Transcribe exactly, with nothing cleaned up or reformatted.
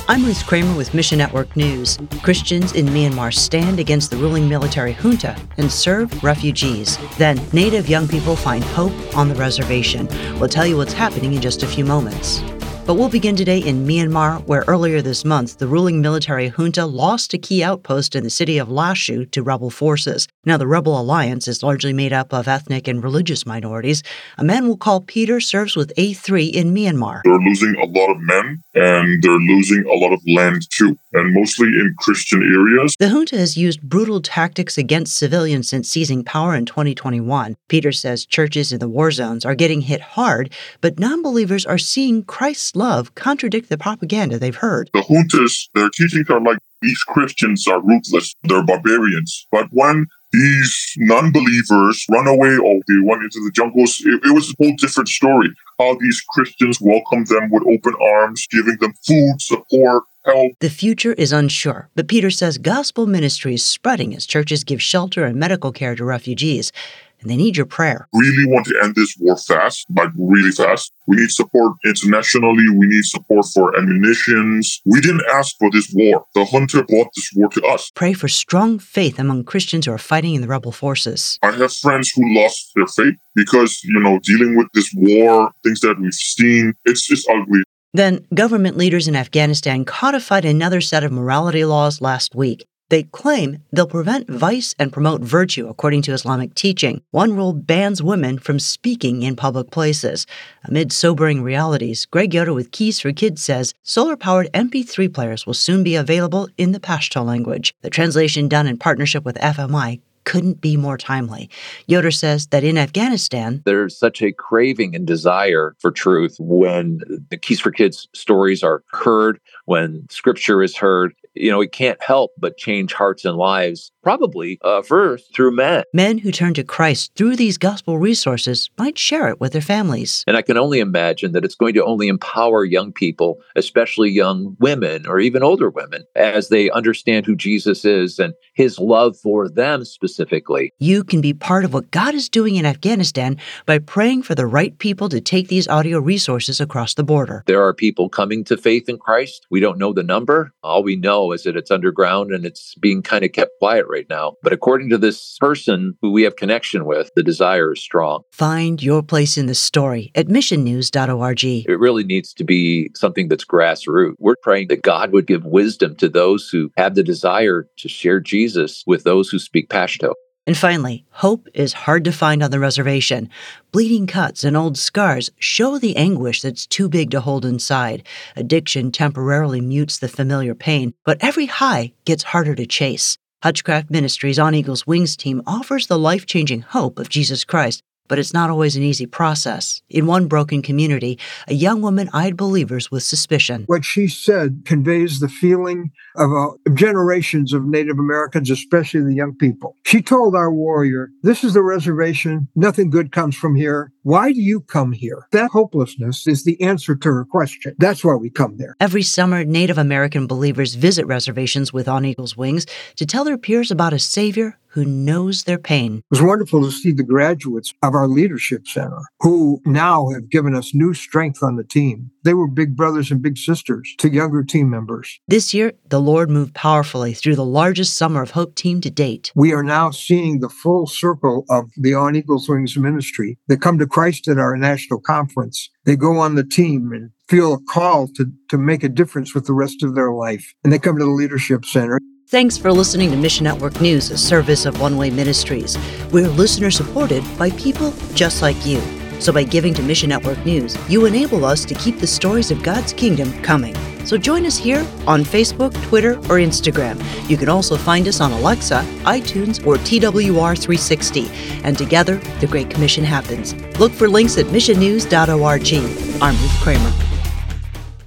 I'm Ruth Kramer with Mission Network News. Christians in Myanmar stand against the ruling military junta and serve refugees. Then, Native young people find hope on the reservation. We'll tell you what's happening in just a few moments. But we'll begin today in Myanmar, where earlier this month, the ruling military junta lost a key outpost in the city of Lashu to rebel forces. Now, the rebel alliance is largely made up of ethnic and religious minorities. A man we'll call Peter serves with A three in Myanmar. They're losing a lot of men, and they're losing a lot of land, too, and mostly in Christian areas. The junta has used brutal tactics against civilians since seizing power in twenty twenty-one. Peter says churches in the war zones are getting hit hard, but non-believers are seeing Christ's love contradict the propaganda they've heard. The juntas, their teachings are like, these Christians are ruthless, they're barbarians. But when these non-believers run away or they went into the jungles, it, it was a whole different story. How these Christians welcomed them with open arms, giving them food, support, help. The future is unsure, but Peter says gospel ministry is spreading as churches give shelter and medical care to refugees. And they need your prayer. Really want to end this war fast, like really fast. We need support internationally. We need support for ammunitions. We didn't ask for this war. The junta brought this war to us. Pray for strong faith among Christians who are fighting in the rebel forces. I have friends who lost their faith because, you know, dealing with this war, things that we've seen, it's just ugly. Then, government leaders in Afghanistan codified another set of morality laws last week. They claim they'll prevent vice and promote virtue according to Islamic teaching. One rule bans women from speaking in public places. Amid sobering realities, Greg Yoder with Keys for Kids says solar-powered M P three players will soon be available in the Pashto language. The translation done in partnership with F M I couldn't be more timely. Yoder says that in Afghanistan, there's such a craving and desire for truth when the Keys for Kids stories are heard, when scripture is heard. You know, it can't help but change hearts and lives, probably uh, first through men. Men who turn to Christ through these gospel resources might share it with their families. And I can only imagine that it's going to only empower young people, especially young women or even older women, as they understand who Jesus is and his love for them specifically. You can be part of what God is doing in Afghanistan by praying for the right people to take these audio resources across the border. There are people coming to faith in Christ. We don't know the number. All we know is that it's underground and it's being kind of kept quiet right now. But according to this person who we have connection with, the desire is strong. Find your place in the story at mission news dot org. It really needs to be something that's grassroots. We're praying that God would give wisdom to those who have the desire to share Jesus with those who speak Pashto. And finally, hope is hard to find on the reservation. Bleeding cuts and old scars show the anguish that's too big to hold inside. Addiction temporarily mutes the familiar pain, but every high gets harder to chase. Hutchcraft Ministries' On Eagle's Wings team offers the life-changing hope of Jesus Christ, but it's not always an easy process. In one broken community, a young woman eyed believers with suspicion. What she said conveys the feeling of uh, generations of Native Americans, especially the young people. She told our warrior, "This is the reservation. Nothing good comes from here. Why do you come here?" That hopelessness is the answer to her question. That's why we come there. Every summer, Native American believers visit reservations with On Eagle's Wings to tell their peers about a Savior who knows their pain. It was wonderful to see the graduates of our leadership center who now have given us new strength on the team. They were big brothers and big sisters to younger team members. This year, the Lord moved powerfully through the largest Summer of Hope team to date. We are now seeing the full circle of the On Eagle's Wings ministry. They come to Christ at our national conference. They go on the team and feel a call to, to make a difference with the rest of their life. And they come to the leadership center. Thanks for listening to Mission Network News, a service of One Way Ministries. We're listener-supported by people just like you. So by giving to Mission Network News, you enable us to keep the stories of God's kingdom coming. So join us here on Facebook, Twitter, or Instagram. You can also find us on Alexa, iTunes, or T W R three sixty. And together, the Great Commission happens. Look for links at mission news dot org. I'm Ruth Kramer.